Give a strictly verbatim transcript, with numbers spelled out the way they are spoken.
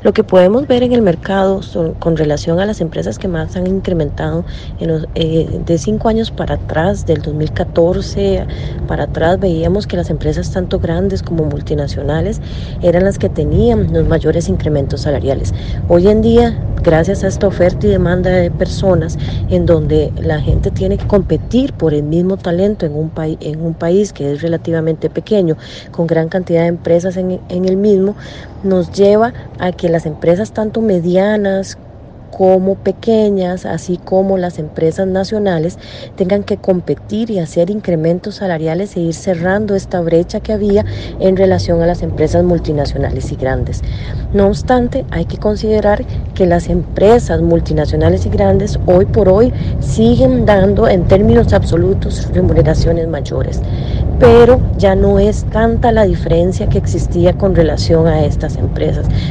Lo que podemos ver en el mercado son, con relación a las empresas que más han incrementado en los, eh, de cinco años para atrás, del dos mil catorce para atrás, veíamos que las empresas tanto grandes como multinacionales eran las que tenían los mayores incrementos salariales. Hoy en día, gracias a esta oferta y demanda de personas, en donde la gente tiene que competir por el mismo talento en un, país, en un país que es relativamente pequeño, con gran cantidad de empresas en, en el mismo, nos lleva a que las empresas tanto medianas como pequeñas, así como las empresas nacionales, tengan que competir y hacer incrementos salariales e ir cerrando esta brecha que había en relación a las empresas multinacionales y grandes. No obstante, hay que considerar que las empresas multinacionales y grandes hoy por hoy siguen dando en términos absolutos remuneraciones mayores, pero ya no es tanta la diferencia que existía con relación a estas empresas.